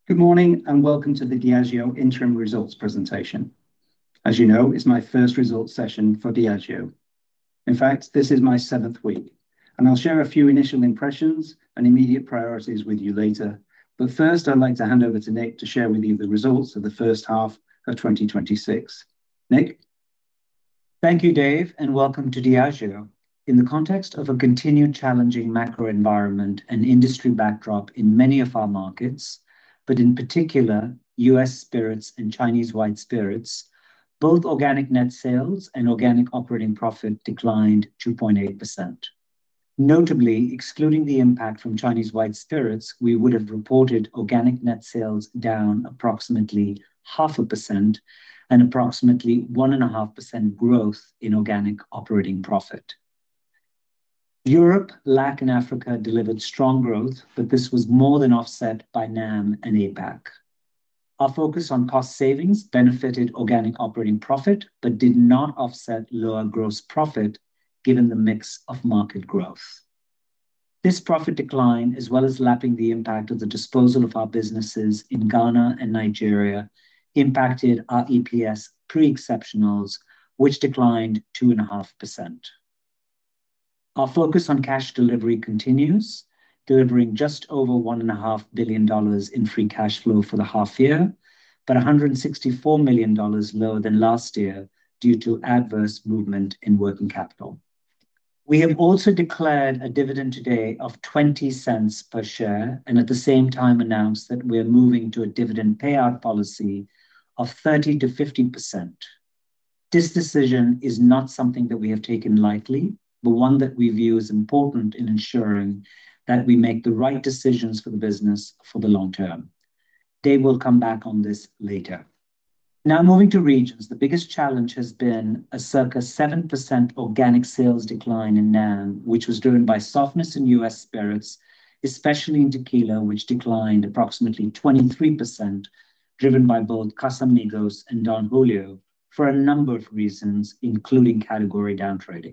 Good morning and welcome to the Diageo interim results presentation. As you know, it's my first results session for Diageo. In fact, this is my seventh week, and I'll share a few initial impressions and immediate priorities with you later. But first, I'd like to hand over to Nick to share with you the results of the first half of 2026. Nick? Thank you, Dave, and welcome to Diageo. In the context of a continued challenging macro environment and industry backdrop in many of our markets, but in particular, US spirits and Chinese white spirits, both organic net sales and organic operating profit declined 2.8%. Notably, excluding the impact from Chinese white spirits, we would have reported organic net sales down approximately 0.5% and approximately 1.5% growth in organic operating profit. Europe, LAC, and Africa delivered strong growth, but this was more than offset by NAM and APAC. Our focus on cost savings benefited organic operating profit, but did not offset lower gross profit given the mix of market growth. This profit decline, as well as lapping the impact of the disposal of our businesses in Ghana and Nigeria, impacted our EPS pre-exceptionals, which declined 2.5%. Our focus on cash delivery continues, delivering just over $1.5 billion in free cash flow for the half year, but $164 million lower than last year due to adverse movement in working capital. We have also declared a dividend today of 20 cents per share, and at the same time announced that we are moving to a dividend payout policy of 30 to 50%. This decision is not something that we have taken lightly, but one that we view as important in ensuring that we make the right decisions for the business for the long term. Dave will come back on this later. Now moving to regions, the biggest challenge has been a circa 7% organic sales decline in NAM, which was driven by softness in US spirits, especially in tequila, which declined approximately 23%, driven by both Casamigos and Don Julio for a number of reasons, including category downtrading.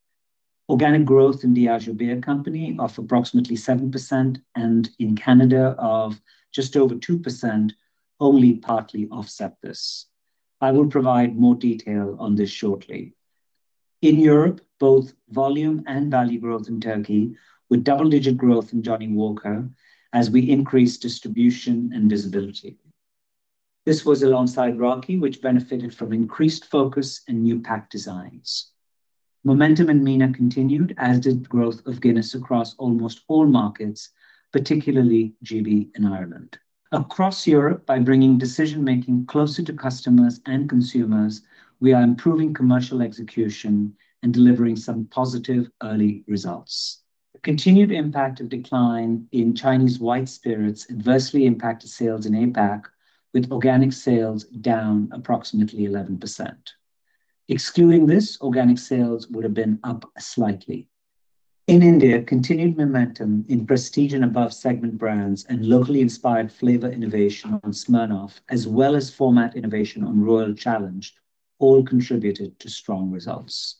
Organic growth in Diageo Beer Company of approximately 7% and in Canada of just over 2% only partly offset this. I will provide more detail on this shortly. In Europe, both volume and value growth in Turkey, with double-digit growth in Johnnie Walker as we increase distribution and visibility. This was alongside Rocky, which benefited from increased focus and new pack designs. Momentum in MENA continued, as did growth of Guinness across almost all markets, particularly GB and Ireland. Across Europe, by bringing decision-making closer to customers and consumers, we are improving commercial execution and delivering some positive early results. The continued impact of decline in Chinese white spirits adversely impacted sales in APAC, with organic sales down approximately 11%. Excluding this, organic sales would have been up slightly. In India, continued momentum in prestige and above segment brands and locally inspired flavor innovation on Smirnoff, as well as format innovation on Royal Challenge, all contributed to strong results.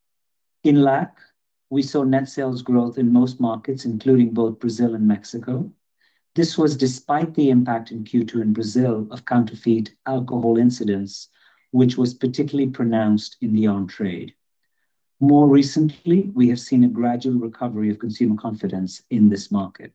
In LAC, we saw net sales growth in most markets, including both Brazil and Mexico. This was despite the impact in Q2 in Brazil of counterfeit alcohol incidents, which was particularly pronounced in the on-trade. More recently, we have seen a gradual recovery of consumer confidence in this market.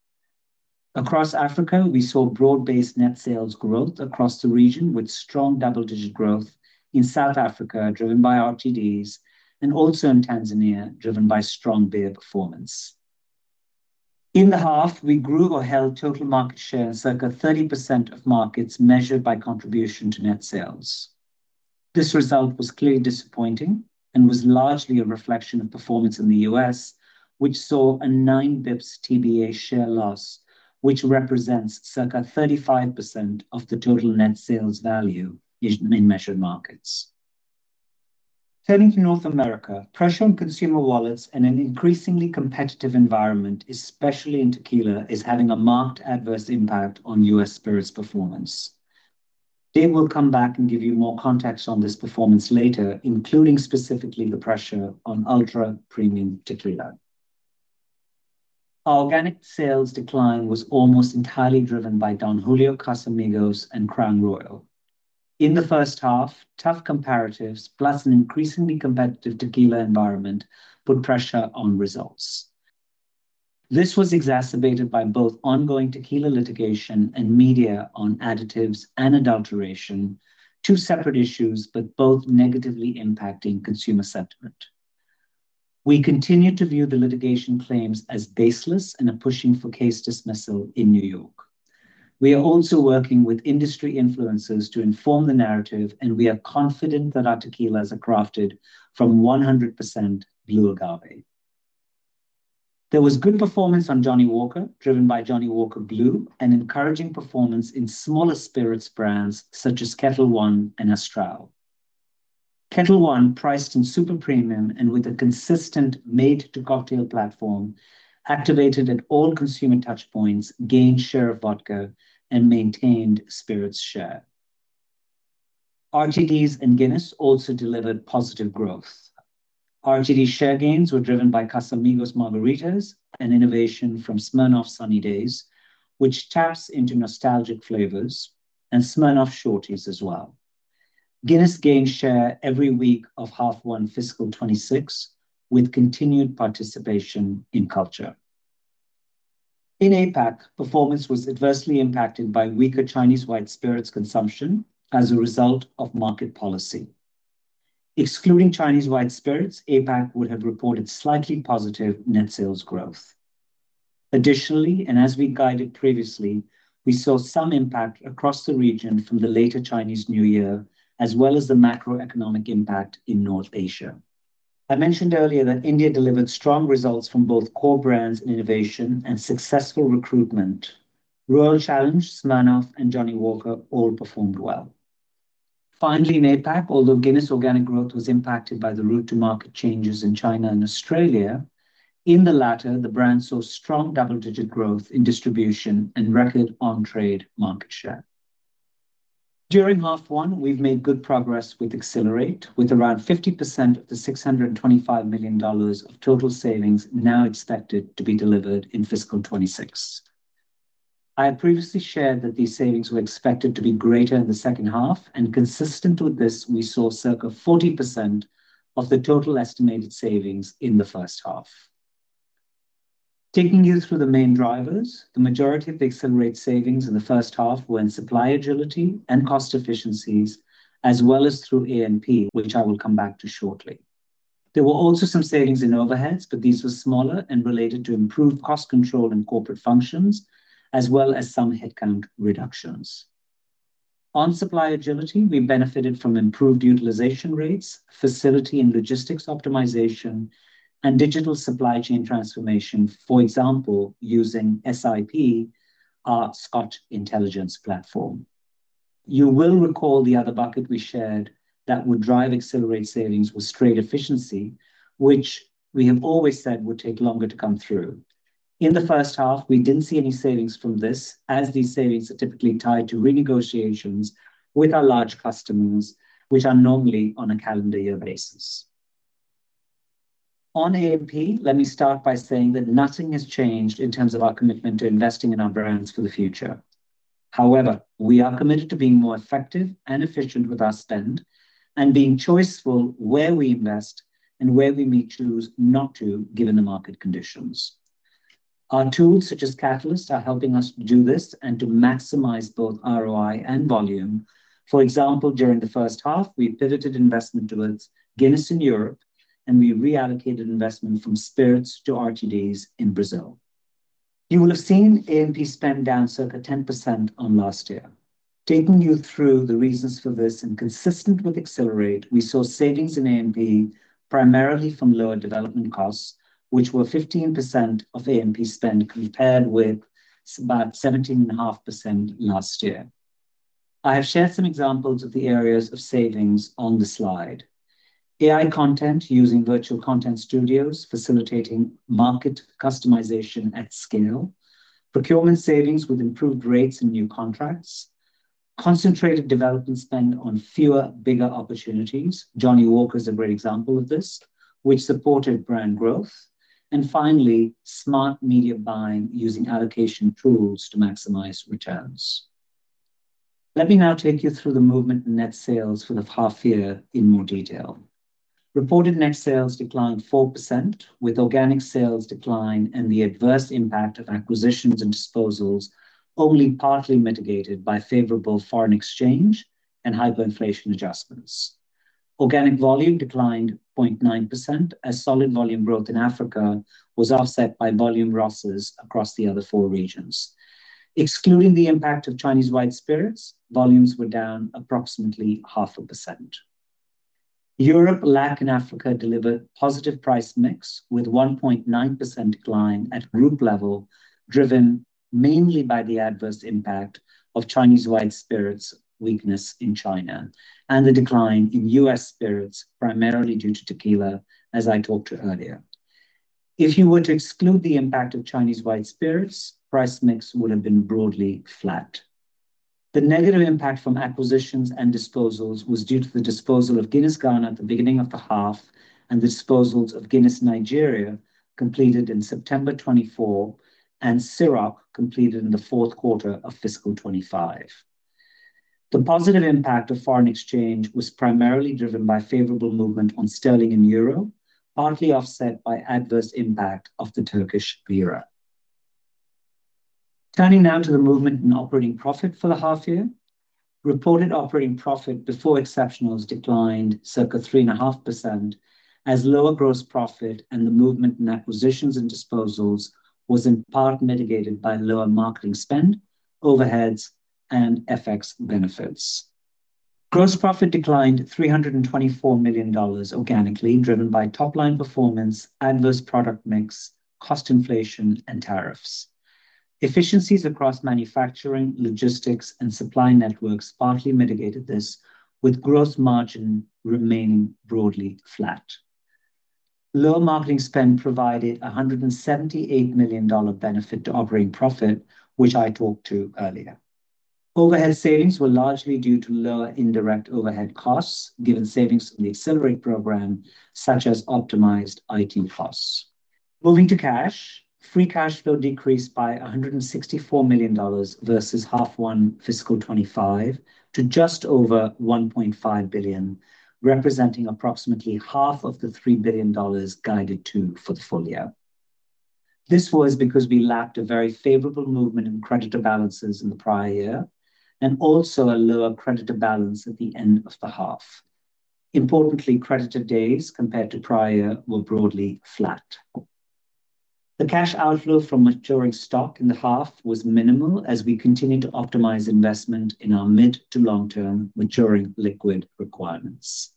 Across Africa, we saw broad-based net sales growth across the region, with strong double-digit growth in South Africa, driven by RTDs, and also in Tanzania, driven by strong beer performance. In the half, we grew or held total market share in circa 30% of markets measured by contribution to net sales. This result was clearly disappointing and was largely a reflection of performance in the US, which saw a 9 bips TBA share loss, which represents circa 35% of the total net sales value in measured markets. Turning to North America, pressure on consumer wallets and an increasingly competitive environment, especially in tequila, is having a marked adverse impact on US spirits performance. Dave will come back and give you more context on this performance later, including specifically the pressure on ultra-premium tequila. Our organic sales decline was almost entirely driven by Don Julio, Casamigos, and Crown Royal. In the first half, tough comparatives plus an increasingly competitive tequila environment put pressure on results. This was exacerbated by both ongoing tequila litigation and media on additives and adulteration, two separate issues, but both negatively impacting consumer sentiment. We continue to view the litigation claims as baseless and are pushing for case dismissal in New York. We are also working with industry influencers to inform the narrative, and we are confident that our tequilas are crafted from 100% blue agave. There was good performance on Johnnie Walker, driven by Johnnie Walker Blue, and encouraging performance in smaller spirits brands such as Ketel One and Astral. Ketel One, priced in super premium and with a consistent made-to-cocktail platform, activated at all consumer touchpoints, gained share of vodka, and maintained spirits share. RTDs and Guinness also delivered positive growth. RTD share gains were driven by Casamigos Margaritas and innovation from Smirnoff Sunny Days, which taps into nostalgic flavors, and Smirnoff Shorties as well. Guinness gained share every week of half one fiscal 26, with continued participation in culture. In APAC, performance was adversely impacted by weaker Chinese white spirits consumption as a result of market policy. Excluding Chinese white spirits, APAC would have reported slightly positive net sales growth. Additionally, and as we guided previously, we saw some impact across the region from the later Chinese New Year, as well as the macroeconomic impact in North Asia. I mentioned earlier that India delivered strong results from both core brands and innovation and successful recruitment. Royal Challenge, Smirnoff, and Johnnie Walker all performed well. Finally, in APAC, although Guinness organic growth was impacted by the route to market changes in China and Australia, in the latter, the brand saw strong double-digit growth in distribution and record on-trade market share. During half one, we've made good progress with Accelerate, with around 50% of the $625 million of total savings now expected to be delivered in fiscal 26. I had previously shared that these savings were expected to be greater in the second half, and consistent with this, we saw circa 40% of the total estimated savings in the first half. Taking you through the main drivers, the majority of the Accelerate savings in the first half were in supply agility and cost efficiencies, as well as through A&P, which I will come back to shortly. There were also some savings in overheads, but these were smaller and related to improved cost control in corporate functions, as well as some headcount reductions. On supply agility, we benefited from improved utilization rates, facility and logistics optimization, and digital supply chain transformation, for example, using SIP, our Scott Intelligence platform. You will recall the other bucket we shared that would drive Accelerate savings was trade efficiency, which we have always said would take longer to come through. In the first half, we didn't see any savings from this, as these savings are typically tied to renegotiations with our large customers, which are normally on a calendar year basis. On A&P, let me start by saying that nothing has changed in terms of our commitment to investing in our brands for the future. However, we are committed to being more effective and efficient with our spend and being choiceful where we invest and where we may choose not to, given the market conditions. Our tools, such as Catalyst, are helping us do this and to maximize both ROI and volume. For example, during the first half, we pivoted investment towards Guinness in Europe, and we reallocated investment from spirits to RTDs in Brazil. You will have seen A&P spend down circa 10% on last year. Taking you through the reasons for this and consistent with Accelerate, we saw savings in A&P primarily from lower development costs, which were 15% of A&P spend compared with about 17.5% last year. I have shared some examples of the areas of savings on the slide. AI content using virtual content studios, facilitating market customization at scale, procurement savings with improved rates and new contracts, concentrated development spend on fewer, bigger opportunities. Johnnie Walker is a great example of this, which supported brand growth, And finally, smart media buying using allocation tools to maximize returns. Let me now take you through the movement in net sales for the half year in more detail. Reported net sales declined 4%, with organic sales decline and the adverse impact of acquisitions and disposals only partly mitigated by favorable foreign exchange and hyperinflation adjustments. Organic volume declined 0.9% as solid volume growth in Africa was offset by volume losses across the other four regions. Excluding the impact of Chinese white spirits, volumes were down approximately 0.5%. Europe, LAC, and Africa delivered positive price mix with 1.9% decline at group level, driven mainly by the adverse impact of Chinese white spirits weakness in China and the decline in US spirits, primarily due to tequila, as I talked to earlier. If you were to exclude the impact of Chinese white spirits, price mix would have been broadly flat. The negative impact from acquisitions and disposals was due to the disposal of Guinness Ghana at the beginning of the half and the disposals of Guinness Nigeria completed in September 24 and Ciroc completed in the fourth quarter of fiscal 25. The positive impact of foreign exchange was primarily driven by favorable movement on sterling and euro, partly offset by adverse impact of the Turkish lira. Turning now to the movement in operating profit for the half year. Reported operating profit before exceptionals declined circa 3.5% as lower gross profit and the movement in acquisitions and disposals was in part mitigated by lower marketing spend, overheads, and FX benefits. Gross profit declined $324 million organically, driven by top-line performance, adverse product mix, cost inflation, and tariffs. Efficiencies across manufacturing, logistics, and supply networks partly mitigated this, with gross margin remaining broadly flat. Lower marketing spend provided a $178 million benefit to operating profit, which I talked to earlier. Overhead savings were largely due to lower indirect overhead costs, given savings from the Accelerate program, such as optimized IT costs. Moving to cash, free cash flow decreased by $164 million versus half one fiscal 25 to just over $1.5 billion, representing approximately half of the $3 billion guided to for the full year. This was because we lacked a very favorable movement in creditor balances in the prior year, and also a lower creditor balance at the end of the half. Importantly, creditor days compared to prior year were broadly flat. The cash outflow from maturing stock in the half was minimal as we continue to optimize investment in our mid to long-term maturing liquid requirements.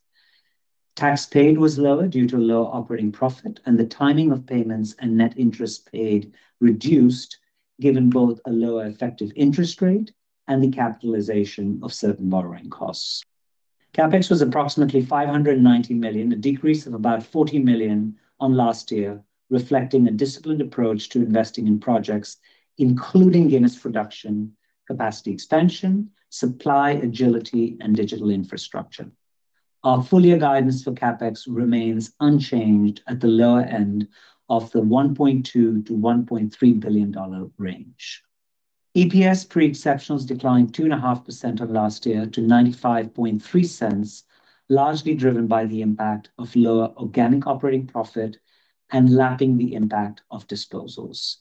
Tax paid was lower due to lower operating profit, and the timing of payments and net interest paid reduced given both a lower effective interest rate and the capitalization of certain borrowing costs. CapEx was approximately $590 million, a decrease of about $40 million on last year, reflecting a disciplined approach to investing in projects, including Guinness production, capacity expansion, supply agility, and digital infrastructure. Our full-year guidance for CapEx remains unchanged at the lower end of the $1.2 to $1.3 billion range. EPS pre-exceptionals declined 2.5% on last year to 95.3 cents, largely driven by the impact of lower organic operating profit and lapping the impact of disposals.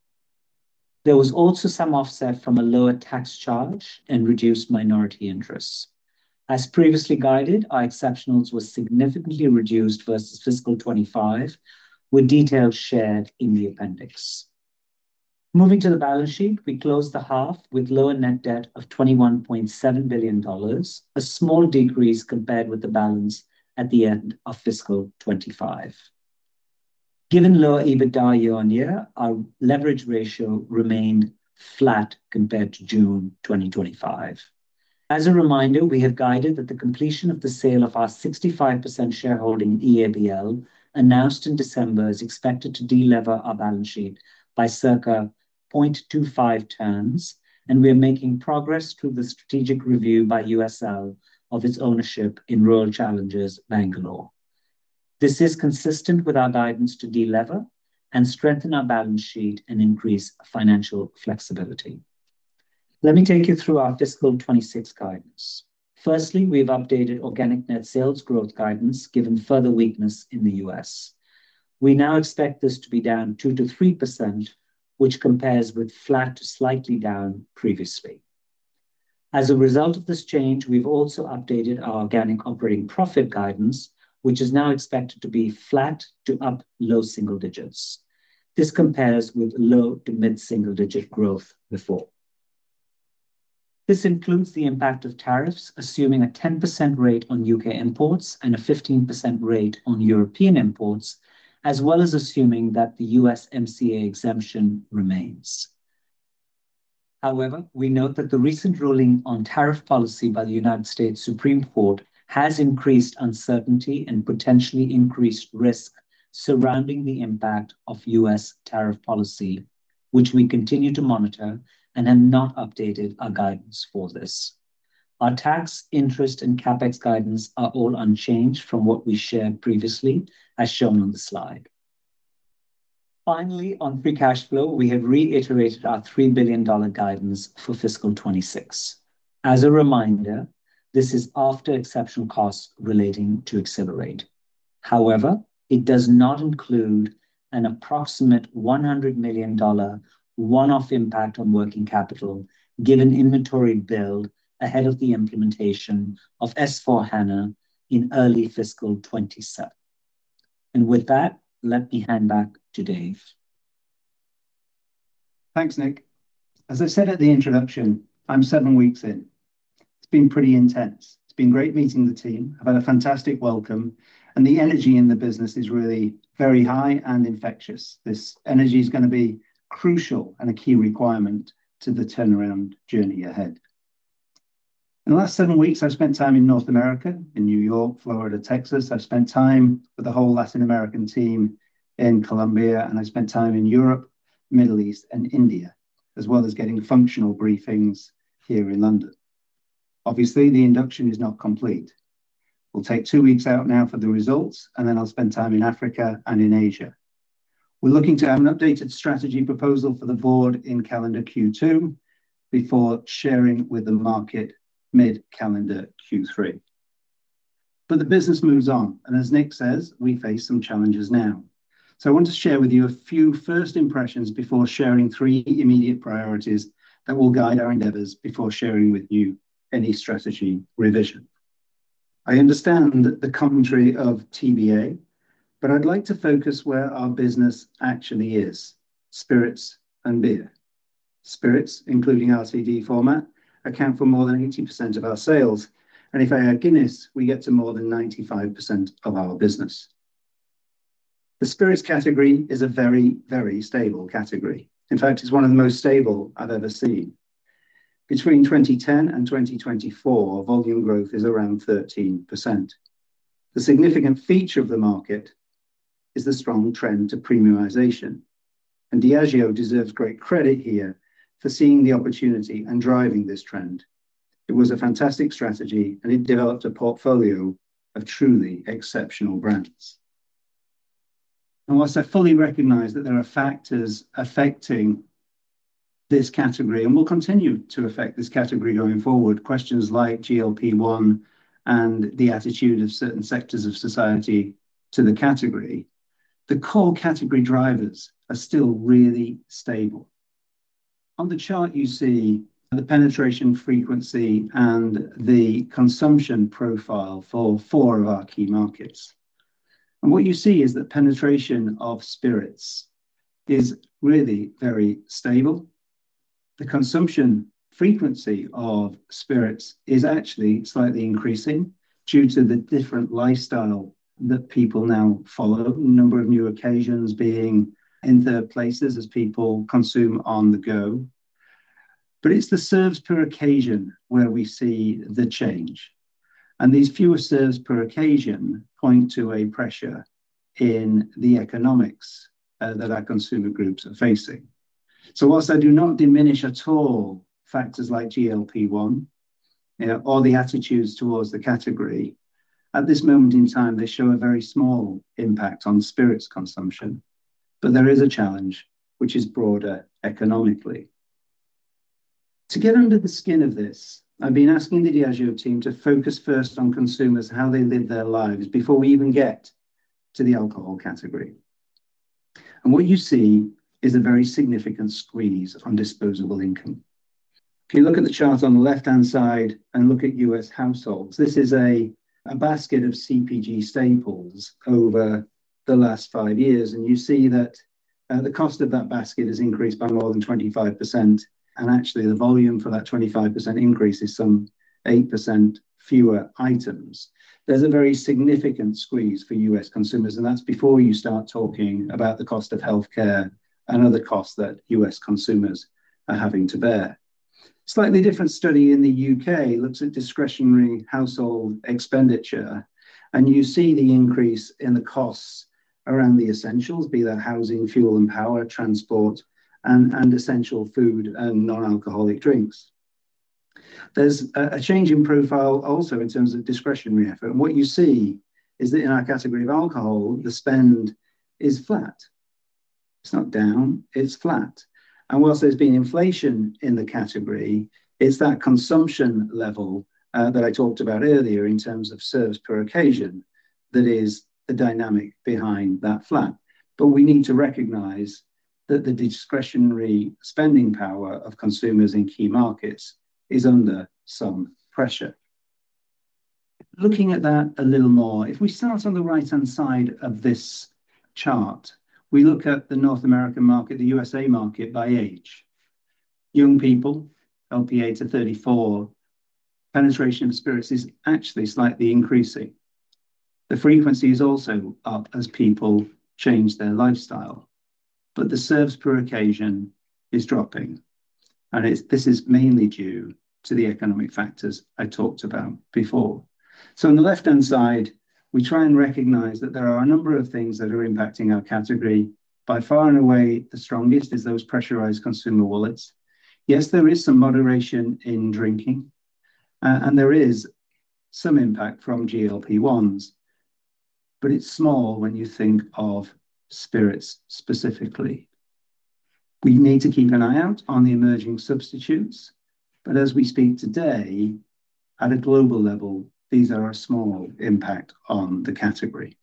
There was also some offset from a lower tax charge and reduced minority interests. As previously guided, our exceptionals were significantly reduced versus fiscal 25, with details shared in the appendix. Moving to the balance sheet, we closed the half with lower net debt of $21.7 billion, a small decrease compared with the balance at the end of fiscal 25. Given lower EBITDA year-on-year, our leverage ratio remained flat compared to June 2025. As a reminder, we have guided that the completion of the sale of our 65% shareholding in EABL, announced in December, is expected to delever our balance sheet by circa 0.25 turns, and we are making progress through the strategic review by USL of its ownership in Royal Challengers Bangalore. This is consistent with our guidance to delever, and strengthen our balance sheet and increase financial flexibility. Let me take you through our fiscal 26 guidance. Firstly, we've updated organic net sales growth guidance given further weakness in the US. We now expect this to be down 2 to 3%, which compares with flat to slightly down previously. As a result of this change, we've also updated our organic operating profit guidance, which is now expected to be flat to up low single digits. This compares with low to mid single digit growth before. This includes the impact of tariffs, assuming a 10% rate on UK imports and a 15% rate on European imports, as well as assuming that the USMCA exemption remains. However, we note that the recent ruling on tariff policy by the United States Supreme Court has increased uncertainty and potentially increased risk surrounding the impact of US tariff policy, which we continue to monitor and have not updated our guidance for this. Our tax, interest, and CapEx guidance are all unchanged from what we shared previously, as shown on the slide. Finally, on free cash flow, we have reiterated our $3 billion guidance for fiscal 26. As a reminder, this is after exceptional costs relating to Accelerate. However, it does not include an approximate $100 million one-off impact on working capital, given inventory build ahead of the implementation of S/4HANA in early fiscal 27. And with that, let me hand back to Dave. Thanks, Nick. As I said at the introduction, I'm 7 weeks in. It's been pretty intense. It's been great meeting the team. I've had a fantastic welcome, and the energy in the business is really very high and infectious. This energy is going to be crucial and a key requirement to the turnaround journey ahead. In the last 7 weeks, I've spent time in North America, in New York, Florida, Texas. I've spent time with the whole Latin American team in Colombia, and I spent time in Europe, Middle East, and India, as well as getting functional briefings here in London. Obviously, the induction is not complete. We'll take 2 weeks out now for the results, and then I'll spend time in Africa and in Asia. We're looking to have an updated strategy proposal for the board in calendar Q2 before sharing with the market mid-calendar Q3. But the business moves on, and as Nick says, we face some challenges now. So I want to share with you a few first impressions before sharing 3 immediate priorities that will guide our endeavors before sharing with you any strategy revision. I understand the commentary of TBA, but I'd like to focus where our business actually is, spirits and beer. Spirits, including RTD format, account for more than 80% of our sales, and if I add Guinness, we get to more than 95% of our business. The spirits category is a very, very stable category. In fact, it's one of the most stable I've ever seen. Between 2010 and 2024, volume growth is around 13%. The significant feature of the market is the strong trend to premiumization. And Diageo deserves great credit here for seeing the opportunity and driving this trend. It was a fantastic strategy, and it developed a portfolio of truly exceptional brands. And whilst I fully recognize that there are factors affecting this category and will continue to affect this category going forward, questions like GLP-1 and the attitude of certain sectors of society to the category, the core category drivers are still really stable. On the chart, you see the penetration frequency and the consumption profile for 4 of our key markets. And what you see is that penetration of spirits is really very stable. The consumption frequency of spirits is actually slightly increasing due to the different lifestyle that people now follow, a number of new occasions being in third places as people consume on the go. But it's the serves per occasion where we see the change. And these fewer serves per occasion point to a pressure in the economics that our consumer groups are facing. So whilst I do not diminish at all factors like GLP-1 or the attitudes towards the category, at this moment in time, they show a very small impact on spirits consumption. But there is a challenge which is broader economically. To get under the skin of this, I've been asking the Diageo team to focus first on consumers, how they live their lives before we even get to the alcohol category. And what you see is a very significant squeeze on disposable income. If you look at the chart on the left-hand side and look at US households, this is a basket of CPG staples over the last 5 years. And you see that the cost of that basket has increased by more than 25%. And actually the volume for that 25% increase is some 8% fewer items. There's a very significant squeeze for US consumers, and that's before you start talking about the cost of healthcare and other costs that US consumers are having to bear. Slightly different study in the UK looks at discretionary household expenditure, and you see the increase in the costs around the essentials, be that housing, fuel and power, transport, and essential food and non-alcoholic drinks. There's a change in profile also in terms of discretionary effort. And what you see is that in our category of alcohol, the spend is flat. It's not down, it's flat. And whilst there's been inflation in the category, it's that consumption level that I talked about earlier in terms of serves per occasion that is the dynamic behind that flat. But we need to recognize that the discretionary spending power of consumers in key markets is under some pressure. Looking at that a little more, if we start on the right-hand side of this chart, we look at the North American market, the USA market by age. Young people, LPA to 34, penetration of spirits is actually slightly increasing. The frequency is also up as people change their lifestyle, but the serves per occasion is dropping. And this is mainly due to the economic factors I talked about before. So on the left-hand side, we try and recognize that there are a number of things that are impacting our category. By far and away, the strongest is those pressurized consumer wallets. Yes, there is some moderation in drinking, and there is some impact from GLP-1s, but it's small when you think of spirits specifically. We need to keep an eye out on the emerging substitutes, but as we speak today, at a global level, these are a small impact on the category.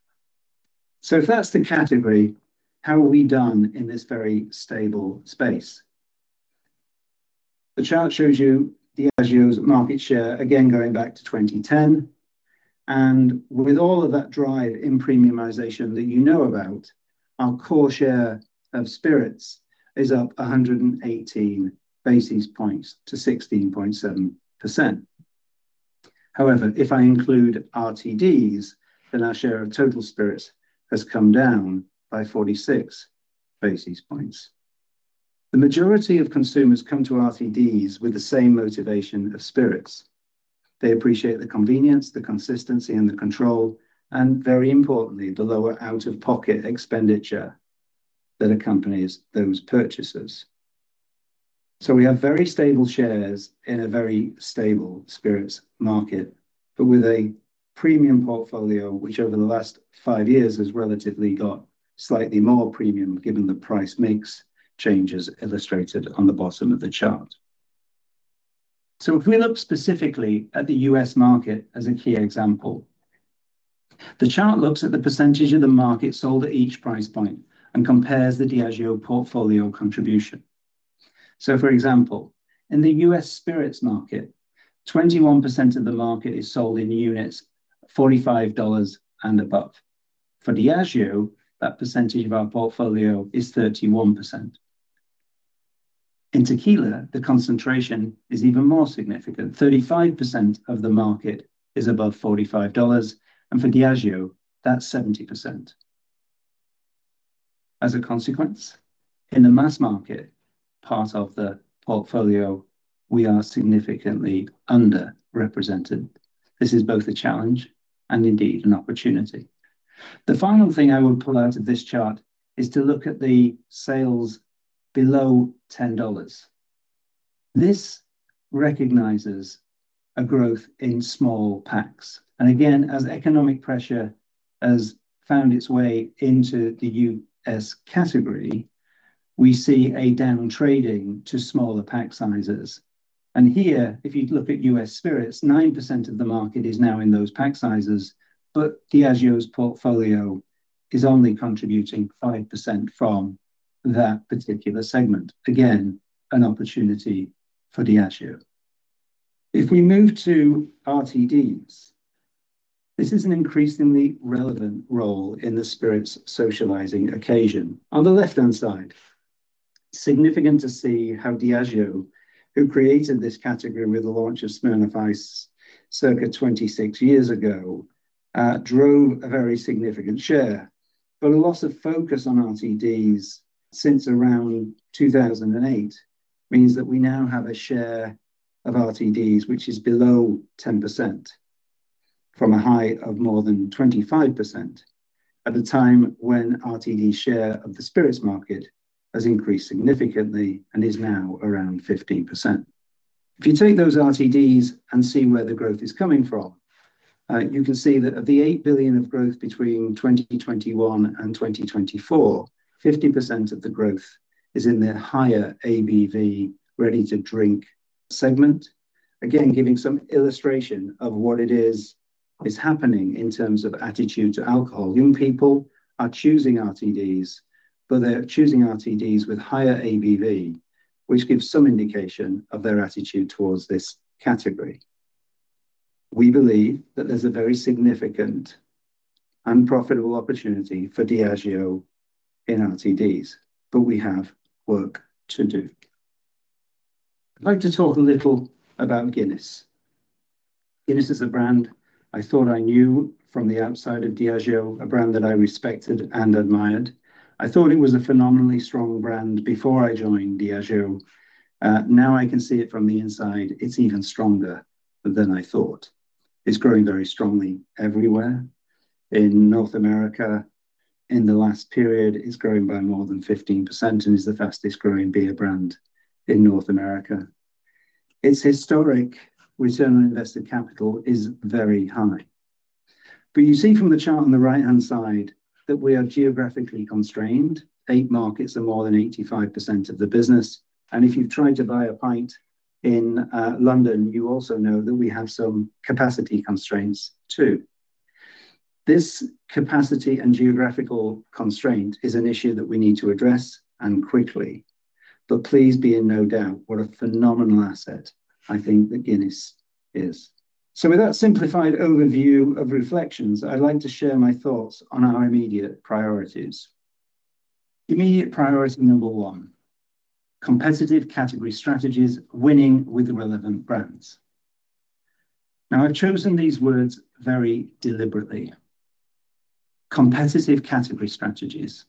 So if that's the category, how are we done in this very stable space? The chart shows you Diageo's market share, again going back to 2010. And with all of that drive in premiumization that you know about, our core share of spirits is up 118 basis points to 16.7%. However, if I include RTDs, then our share of total spirits has come down by 46 basis points. The majority of consumers come to RTDs with the same motivation of spirits. They appreciate the convenience, the consistency, and the control, and very importantly, the lower out-of-pocket expenditure that accompanies those purchases. So we have very stable shares in a very stable spirits market, but with a premium portfolio, which over the last 5 years has relatively got slightly more premium given the price mix changes illustrated on the bottom of the chart. So if we look specifically at the US market as a key example, the chart looks at the percentage of the market sold at each price point and compares the Diageo portfolio contribution. So for example, in the US spirits market, 21% of the market is sold in units $45 and above. For Diageo, that percentage of our portfolio is 31%. In tequila, the concentration is even more significant. 35% of the market is above $45, and for Diageo, that's 70%. As a consequence, in the mass market part of the portfolio, we are significantly underrepresented. This is both a challenge and indeed an opportunity. The final thing I would pull out of this chart is to look at the sales below $10. This recognizes a growth in small packs. And again, as economic pressure has found its way into the S category, we see a down trading to smaller pack sizes. And here, if you look at US spirits, 9% of the market is now in those pack sizes, but Diageo's portfolio is only contributing 5% from that particular segment. Again, an opportunity for Diageo. If we move to RTDs, this is an increasingly relevant role in the spirits socializing occasion. On the left-hand side, significant to see how Diageo, who created this category with the launch of Smirnoff Ice circa 26 years ago, drove a very significant share. But a loss of focus on RTDs since around 2008 means that we now have a share of RTDs which is below 10%, from a high of more than 25%, at a time when RTD share of the spirits market has increased significantly and is now around 15%. If you take those RTDs and see where the growth is coming from, you can see that of the 8 billion of growth between 2021 and 2024, 50% of the growth is in the higher ABV ready-to-drink segment. Again, giving some illustration of what it is happening in terms of attitude to alcohol. Young people are choosing RTDs, but they're choosing RTDs with higher ABV, which gives some indication of their attitude towards this category. We believe that there's a very significant and profitable opportunity for Diageo in RTDs, but we have work to do. I'd like to talk a little about Guinness. Guinness is a brand I thought I knew from the outside of Diageo, a brand that I respected and admired. I thought it was a phenomenally strong brand before I joined Diageo. Now I can see it from the inside. It's even stronger than I thought. It's growing very strongly everywhere. In North America, in the last period, it's growing by more than 15% and is the fastest growing beer brand in North America. Its historic return on invested capital is very high. But you see from the chart on the right-hand side that we are geographically constrained. 8 markets are more than 85% of the business. And if you've tried to buy a pint in London, you also know that we have some capacity constraints too. This capacity and geographical constraint is an issue that we need to address, and quickly. But please be in no doubt what a phenomenal asset I think that Guinness is. So with that simplified overview of reflections, I'd like to share my thoughts on our immediate priorities. Immediate priority number 1, competitive category strategies, winning with relevant brands. Now, I've chosen these words very deliberately. Competitive category strategies.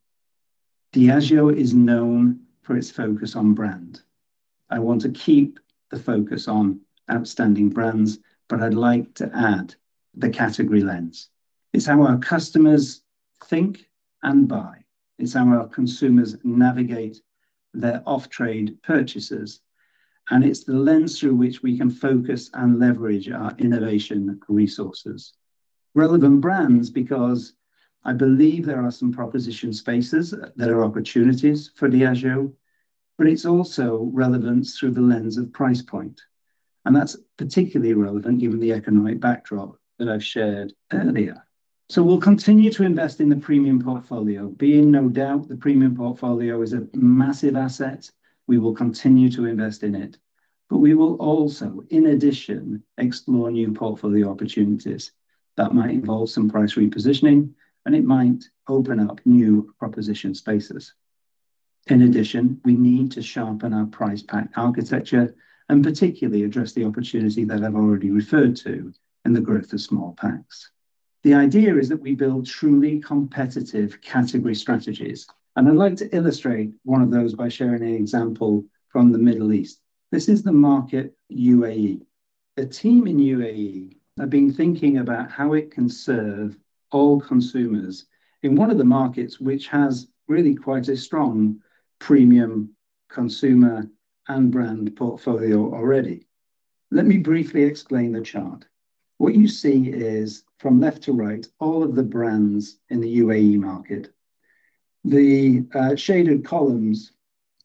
Diageo is known for its focus on brand. I want to keep the focus on outstanding brands, but I'd like to add the category lens. It's how our customers think and buy. It's how our consumers navigate their off-trade purchases. And it's the lens through which we can focus and leverage our innovation resources. Relevant brands, because I believe there are some proposition spaces that are opportunities for Diageo, but it's also relevance through the lens of price point. And that's particularly relevant given the economic backdrop that I've shared earlier. So we'll continue to invest in the premium portfolio. Be in no doubt, the premium portfolio is a massive asset. We will continue to invest in it. But we will also, in addition, explore new portfolio opportunities. That might involve some price repositioning, and it might open up new proposition spaces. In addition, we need to sharpen our price pack architecture and particularly address the opportunity that I've already referred to in the growth of small packs. The idea is that we build truly competitive category strategies. And I'd like to illustrate one of those by sharing an example from the Middle East. This is the market UAE. A team in UAE have been thinking about how it can serve all consumers in one of the markets which has really quite a strong premium consumer and brand portfolio already. Let me briefly explain the chart. What you see is, from left to right, all of the brands in the UAE market. The shaded columns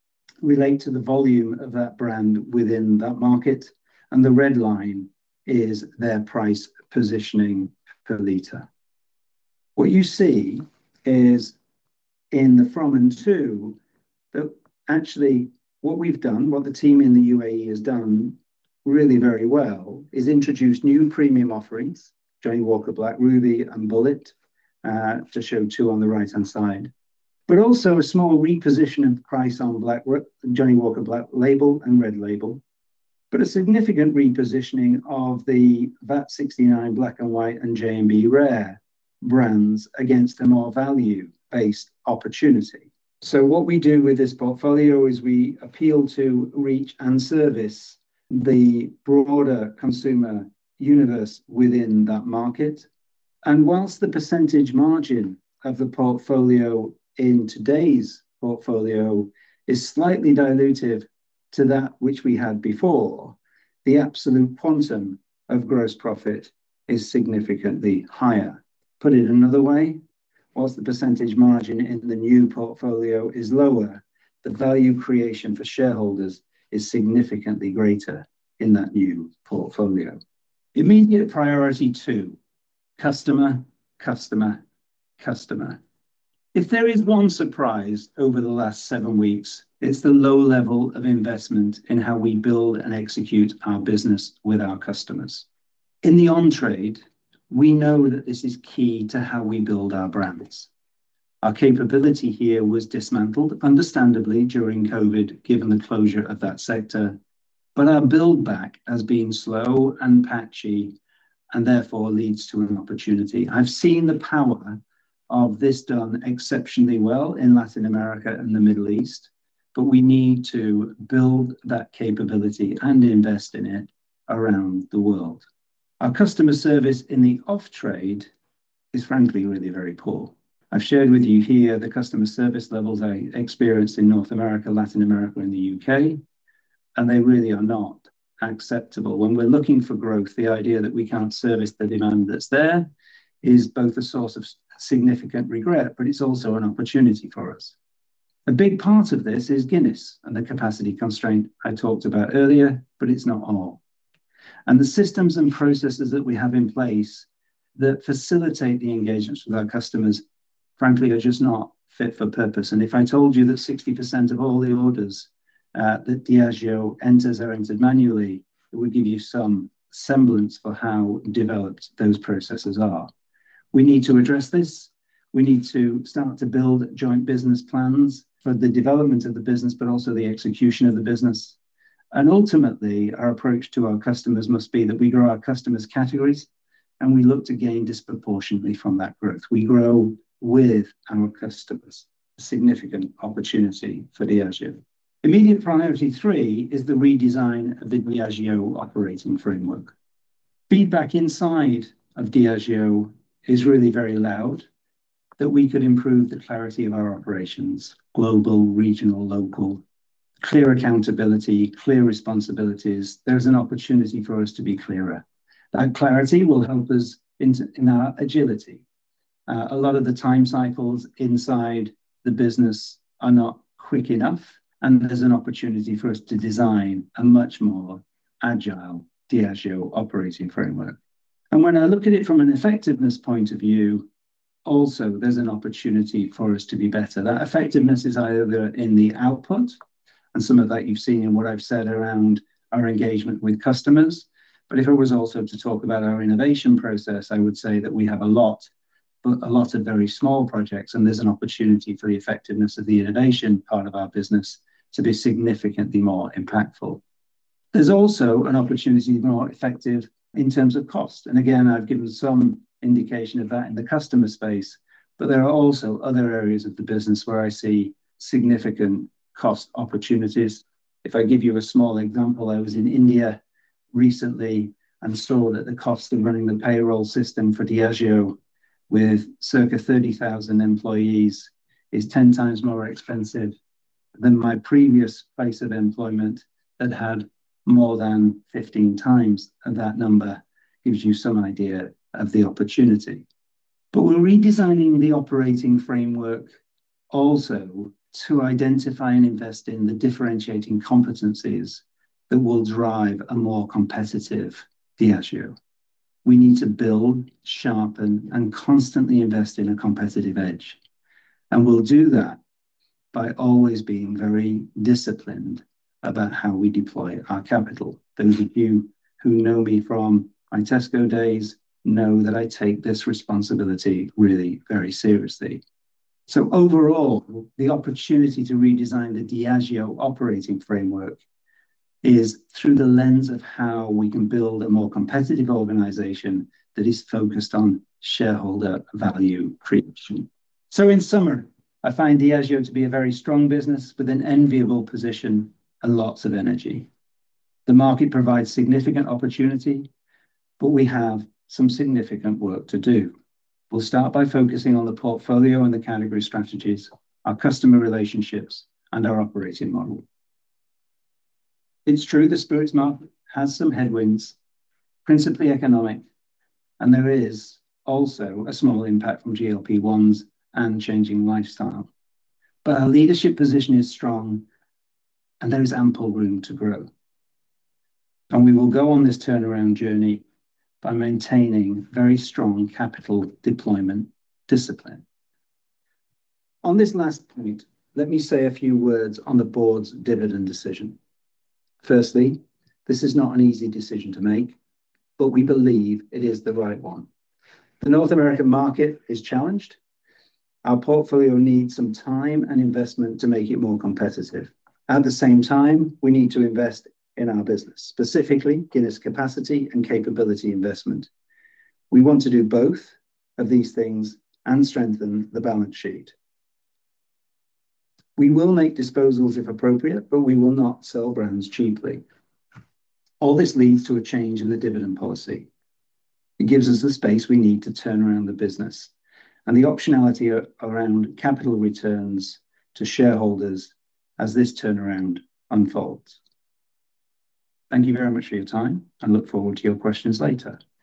relate to the volume of that brand within that market, and the red line is their price positioning per litre. What you see is in the from and to, that actually what we've done, what the team in the UAE has done really very well, is introduce new premium offerings, Johnnie Walker Black Ruby and Bullet, to show two on the right-hand side, but also a small reposition of price on Johnnie Walker Black Label and Red Label, but a significant repositioning of the VAT 69 Black and White and J&B Rare brands against a more value-based opportunity. So what we do with this portfolio is we appeal to reach and service the broader consumer universe within that market. And whilst the percentage margin of the portfolio in today's portfolio is slightly dilutive to that which we had before, the absolute quantum of gross profit is significantly higher. Put it another way, whilst the percentage margin in the new portfolio is lower, the value creation for shareholders is significantly greater in that new portfolio. Immediate priority 2, customer, customer, customer. If there is one surprise over the last 7 weeks, it's the low level of investment in how we build and execute our business with our customers. In the on-trade, we know that this is key to how we build our brands. Our capability here was dismantled, understandably, during COVID, given the closure of that sector, but our build back has been slow and patchy and therefore leads to an opportunity. I've seen the power of this done exceptionally well in Latin America and the Middle East, but we need to build that capability and invest in it around the world. Our customer service in the off-trade is frankly really very poor. I've shared with you here the customer service levels I experienced in North America, Latin America, and the UK, and they really are not acceptable. When we're looking for growth, the idea that we can't service the demand that's there is both a source of significant regret, but it's also an opportunity for us. A big part of this is Guinness and the capacity constraint I talked about earlier, but it's not all. And the systems and processes that we have in place that facilitate the engagements with our customers, frankly, are just not fit for purpose. And if I told you that 60% of all the orders that Diageo enters are entered manually, it would give you some semblance for how developed those processes are. We need to address this. We need to start to build joint business plans for the development of the business, but also the execution of the business. And ultimately, our approach to our customers must be that we grow our customers' categories and we look to gain disproportionately from that growth. We grow with our customers, a significant opportunity for Diageo. Immediate priority 3 is the redesign of the Diageo operating framework. Feedback inside of Diageo is really very loud, that we could improve the clarity of our operations, global, regional, local, clear accountability, clear responsibilities. There's an opportunity for us to be clearer. That clarity will help us in our agility. A lot of the time cycles inside the business are not quick enough, and there's an opportunity for us to design a much more agile Diageo operating framework. And when I look at it from an effectiveness point of view, also there's an opportunity for us to be better. That effectiveness is either in the output, and some of that you've seen in what I've said around our engagement with customers. But if it was also to talk about our innovation process, I would say that we have a lot of very small projects, and there's an opportunity for the effectiveness of the innovation part of our business to be significantly more impactful. There's also an opportunity to be more effective in terms of cost. And again, I've given some indication of that in the customer space, but there are also other areas of the business where I see significant cost opportunities. If I give you a small example, I was in India recently and saw that the cost of running the payroll system for Diageo with circa 30,000 employees is 10 times more expensive than my previous place of employment that had more than 15 times that number. Gives you some idea of the opportunity. But we're redesigning the operating framework also to identify and invest in the differentiating competencies that will drive a more competitive Diageo. We need to build, sharpen, and constantly invest in a competitive edge. And we'll do that by always being very disciplined about how we deploy our capital. Those of you who know me from my Tesco days know that I take this responsibility really very seriously. So overall, the opportunity to redesign the Diageo operating framework is through the lens of how we can build a more competitive organization that is focused on shareholder value creation. So in summary, I find Diageo to be a very strong business with an enviable position and lots of energy. The market provides significant opportunity, but we have some significant work to do. We'll start by focusing on the portfolio and the category strategies, our customer relationships, and our operating model. It's true the spirits market has some headwinds, principally economic, and there is also a small impact from GLP-1s and changing lifestyle. But our leadership position is strong, and there is ample room to grow. And we will go on this turnaround journey by maintaining very strong capital deployment discipline. On this last point, let me say a few words on the board's dividend decision. Firstly, this is not an easy decision to make, but we believe it is the right one. The North American market is challenged. Our portfolio needs some time and investment to make it more competitive. At the same time, we need to invest in our business, specifically Guinness capacity and capability investment. We want to do both of these things and strengthen the balance sheet. We will make disposals if appropriate, but we will not sell brands cheaply. All this leads to a change in the dividend policy. It gives us the space we need to turn around the business and the optionality around capital returns to shareholders as this turnaround unfolds. Thank you very much for your time and look forward to your questions later.